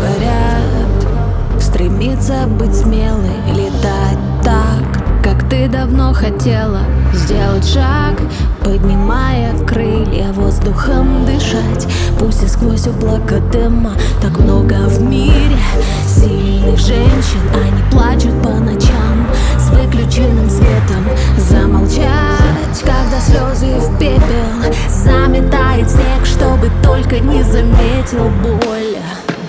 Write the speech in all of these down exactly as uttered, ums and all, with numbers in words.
говорят, стремиться быть смелой, летать так, как ты давно хотела. Сделать шаг, поднимая крылья, воздухом дышать. Пусть и сквозь облако дыма. Так много в мире сильных женщин, они плачут по ночам с выключенным светом. Замолчать, когда слезы в пепел заметает снег, чтобы только не заметил боль.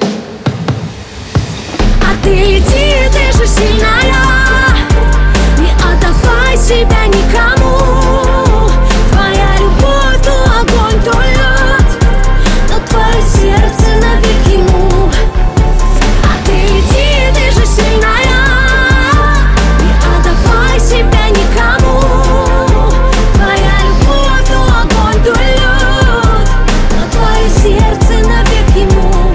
А ты лети, ты же сильная, не отдавай себя никому. Твоя любовь, то огонь, то лед, но твое сердце навек ему. А ты лети, ты же сильная, не отдавай себя никому. Твоя любовь, то огонь, то лед, но твое сердце навек ему.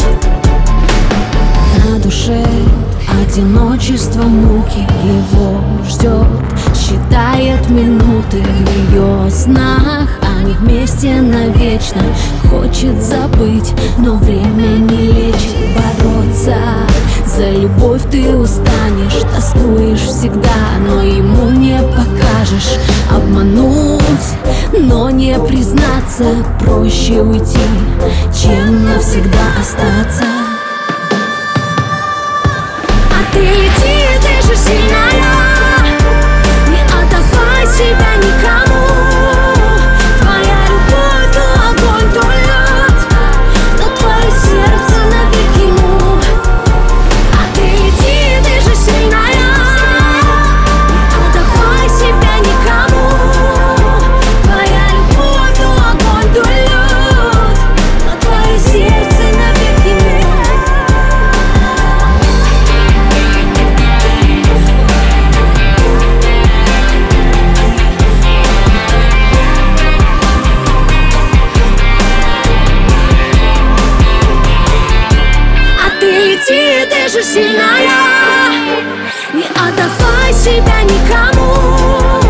На душе одиночество, муки его ждет, считает минуты в ее снах. Они вместе навечно, хочет забыть, но время не лечит. Бороться за любовь ты устанешь, тоскуешь всегда, но ему не покажешь. Обмануть, но не признаться, проще уйти, чем навсегда остаться. Ты лети, ты же сильная, не отдавай себя никому. Твоя любовь, то огонь, то лед, но твое сердце навек ему. А ты лети, ты же сильная, не отдавай себя никому. Твоя любовь, то огонь, то лед, но твое сердце навек ему. Ты, ты же сильная, не отдавай себя никому.